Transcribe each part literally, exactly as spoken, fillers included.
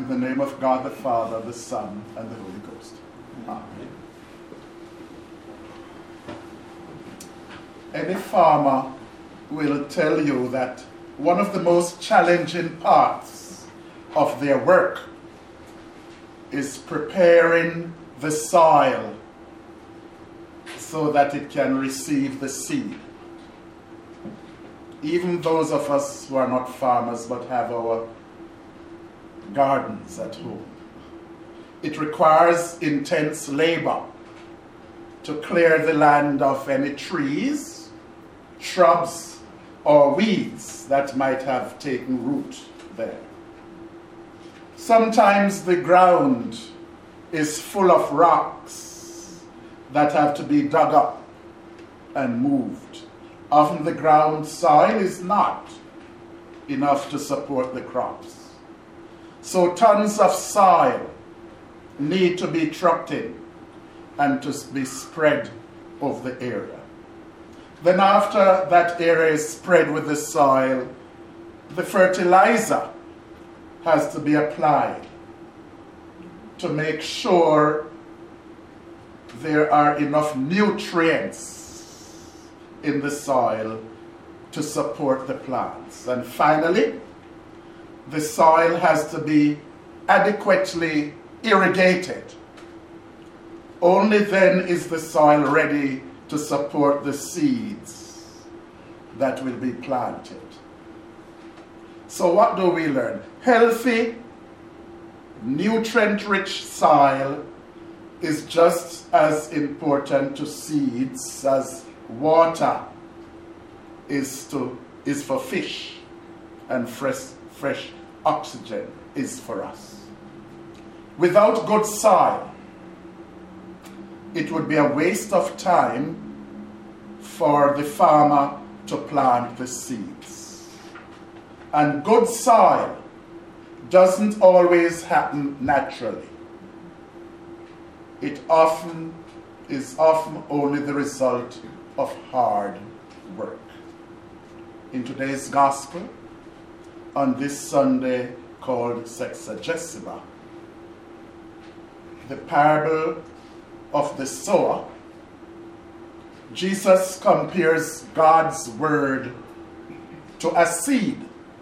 In the name of God the Father, the Son, and the Holy Ghost. Amen. Any farmer will tell you that one of the most challenging parts of their work is preparing the soil so that it can receive the seed. Even those of us who are not farmers but have our gardens at home, it requires intense labor to clear the land of any trees, shrubs, or weeds that might have taken root there. Sometimes the ground is full of rocks that have to be dug up and moved. Often the ground soil is not enough to support the crops. So tons of soil need to be trucked in and to be spread over the area. Then after that area is spread with the soil, the fertilizer has to be applied to make sure there are enough nutrients in the soil to support the plants. And finally, the soil has to be adequately irrigated. Only then is the soil ready to support the seeds that will be planted. So what do we learn? Healthy, nutrient-rich soil is just as important to seeds as water is to is for fish, and fresh fresh oxygen is for us. Without good soil, it would be a waste of time for the farmer to plant the seeds. And good soil doesn't always happen naturally. It often is often only the result of hard work. In today's gospel, on this Sunday called Sexagesima, the parable of the sower, Jesus compares God's word to a seed.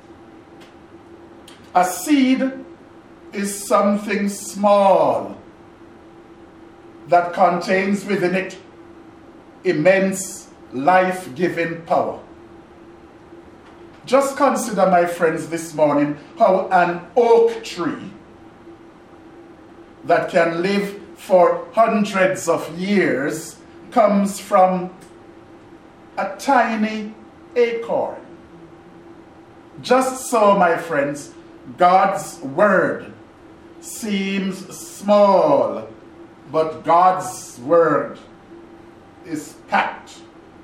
A seed is something small that contains within it immense life-giving power. Just consider, my friends, this morning how an oak tree that can live for hundreds of years comes from a tiny acorn. Just so, my friends, God's word seems small, but God's word is packed.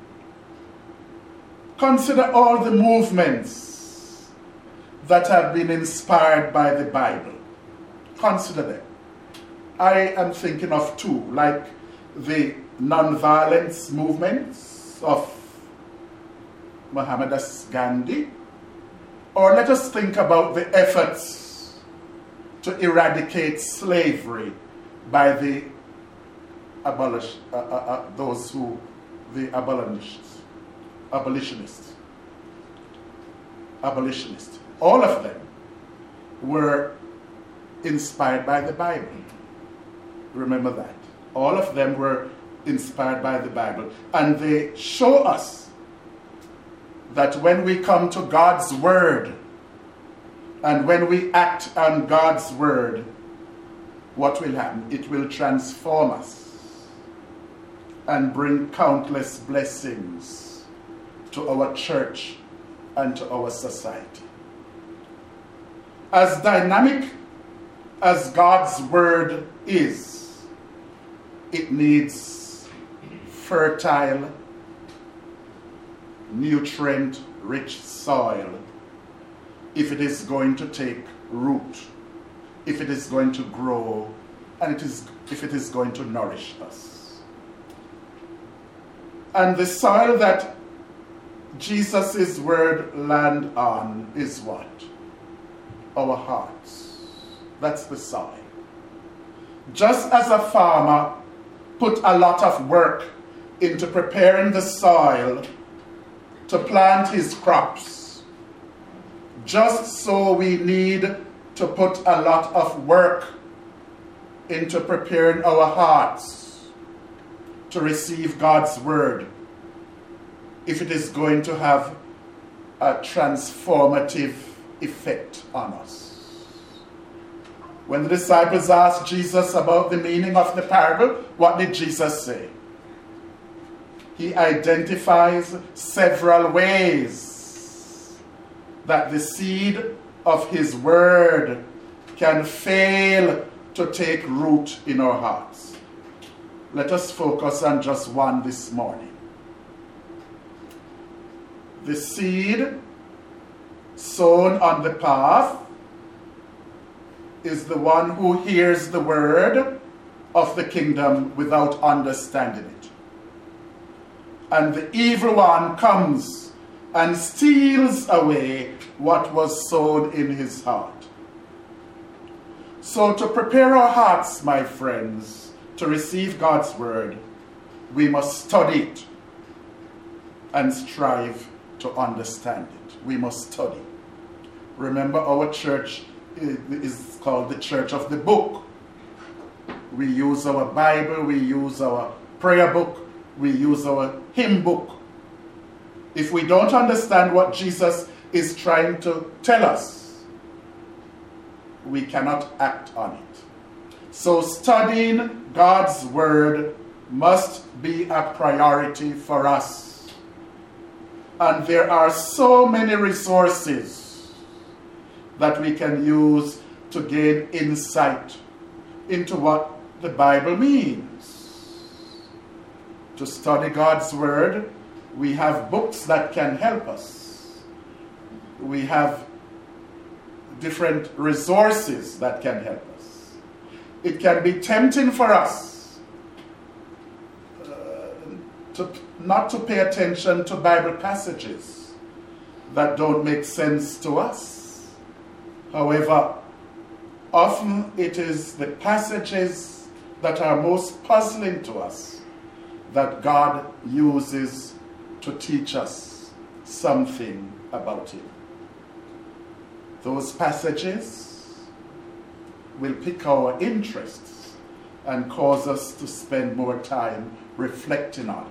Consider all the movements that have been inspired by the Bible. Consider them. I am thinking of two, like the non-violence movements of Muhammad Gandhi, or let us think about the efforts to eradicate slavery by the abolish, uh, uh, uh, those who, the abolitionists, abolitionists, abolitionists. All of them were inspired by the Bible. Remember that. All of them were inspired by the Bible. And they show us that when we come to God's word and when we act on God's word, what will happen? It will transform us and bring countless blessings to our church and to our society. As dynamic as God's word is, it needs fertile, nutrient-rich soil if it is going to take root, if it is going to grow, and it is, if it is going to nourish us. And the soil that Jesus' word land on is what? Our hearts. That's the soil. Just as a farmer put a lot of work into preparing the soil to plant his crops, just so we need to put a lot of work into preparing our hearts to receive God's word, if it is going to have a transformative effect on us. When the disciples asked Jesus about the meaning of the parable, what did Jesus say? He identifies several ways that the seed of his word can fail to take root in our hearts. Let us focus on just one this morning. The seed sown on the path is the one who hears the word of the kingdom without understanding it. And the evil one comes and steals away what was sown in his heart. So to prepare our hearts, my friends, to receive God's word, we must study it and strive to understand it. We must study. Remember, our church is called the Church of the Book. We use our Bible, we use our prayer book, we use our hymn book. If we don't understand what Jesus is trying to tell us, we cannot act on it. So studying God's word must be a priority for us. And there are so many resources that we can use to gain insight into what the Bible means. To study God's word, we have books that can help us. We have different resources that can help us. It can be tempting for us uh, to not to pay attention to Bible passages that don't make sense to us. However, often it is the passages that are most puzzling to us that God uses to teach us something about Him. Those passages will pique our interests and cause us to spend more time reflecting on Him.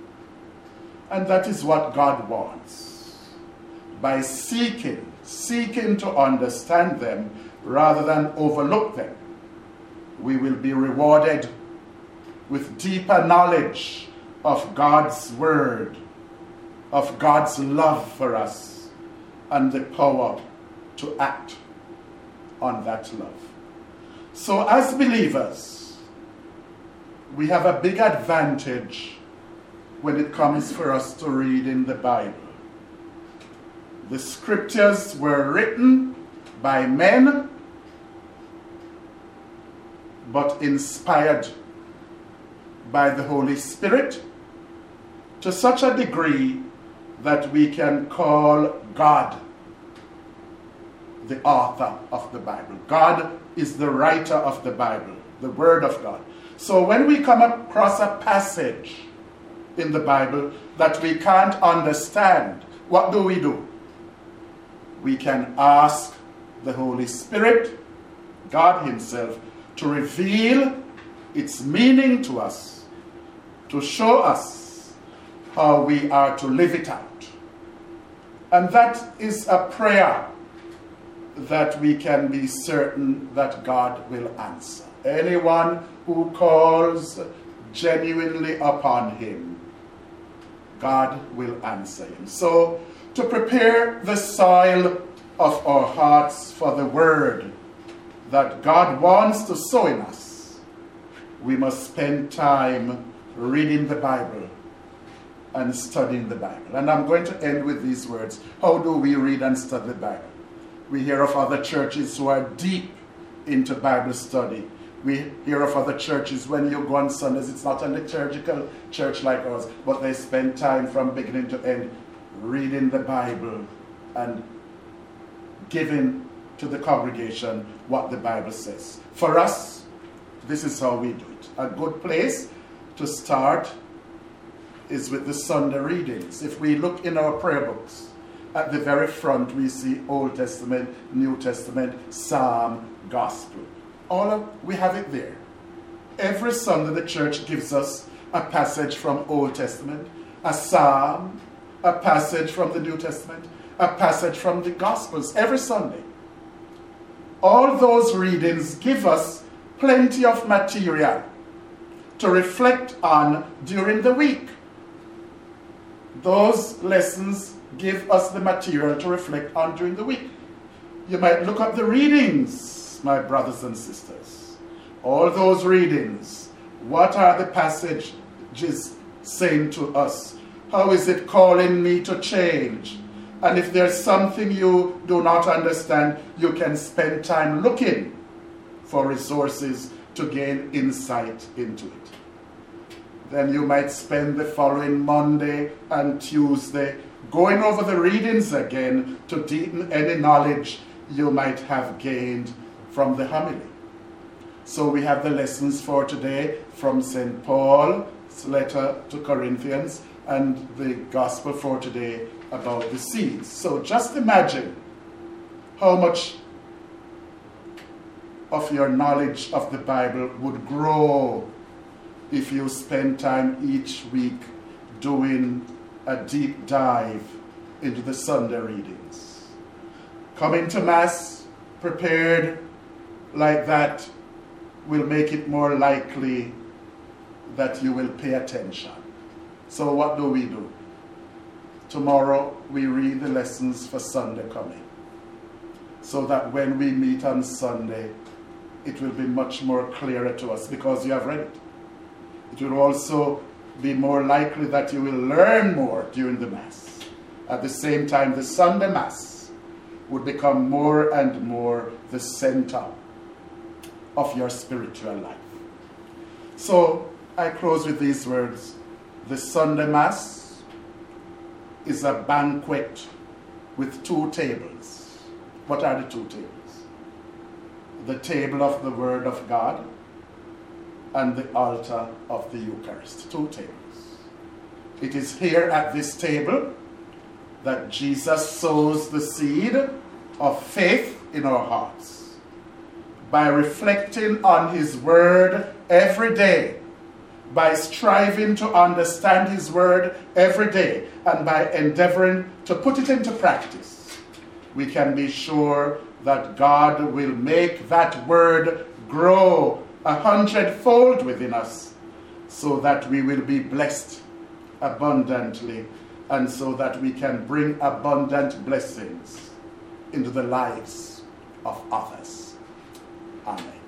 And that is what God wants. By seeking, seeking to understand them rather than overlook them, we will be rewarded with deeper knowledge of God's word, of God's love for us, and the power to act on that love. So as believers, we have a big advantage when it comes for us to read in the Bible. The scriptures were written by men, but inspired by the Holy Spirit to such a degree that we can call God the author of the Bible. God is the writer of the Bible, the Word of God. So when we come across a passage in the Bible that we can't understand, what do we do? We can ask the Holy Spirit, God Himself, to reveal its meaning to us, to show us how we are to live it out. And that is a prayer that we can be certain that God will answer. Anyone who calls genuinely upon Him, God will answer him. So, to prepare the soil of our hearts for the word that God wants to sow in us, we must spend time reading the Bible and studying the Bible. And I'm going to end with these words. How do we read and study the Bible? We hear of other churches who are deep into Bible study. We hear of other churches, when you go on Sundays, it's not a liturgical church like ours, but they spend time from beginning to end reading the Bible and giving to the congregation what the Bible says. For us, this is how we do it. A good place to start is with the Sunday readings. If we look in our prayer books, at the very front we see Old Testament, New Testament, Psalm, Gospel. All of, we have it there. Every Sunday the church gives us a passage from Old Testament, a Psalm, a passage from the New Testament, a passage from the Gospels, every Sunday. All those readings give us plenty of material to reflect on during the week. Those lessons give us the material to reflect on during the week. You might look up the readings, my brothers and sisters. All those readings. What are the passages saying to us? How is it calling me to change? And if there's something you do not understand, you can spend time looking for resources to gain insight into it. Then you might spend the following Monday and Tuesday going over the readings again to deepen any knowledge you might have gained from the homily. So we have the lessons for today from Saint Paul's letter to Corinthians and the gospel for today about the seeds. So just imagine how much of your knowledge of the Bible would grow if you spend time each week doing a deep dive into the Sunday readings. Coming to Mass prepared like that will make it more likely that you will pay attention. So what do we do? Tomorrow we read the lessons for Sunday coming, so that when we meet on Sunday, it will be much more clearer to us because you have read it. It will also be more likely that you will learn more during the Mass. At the same time, the Sunday Mass would become more and more the center of your spiritual life. So I close with these words. The Sunday Mass is a banquet with two tables. What are the two tables? The table of the Word of God and the altar of the Eucharist. Two tables. It is here at this table that Jesus sows the seed of faith in our hearts. By reflecting on His Word every day, by striving to understand His Word every day, and by endeavoring to put it into practice, we can be sure that God will make that Word grow a hundredfold within us, so that we will be blessed abundantly, and so that we can bring abundant blessings into the lives of others. Amen.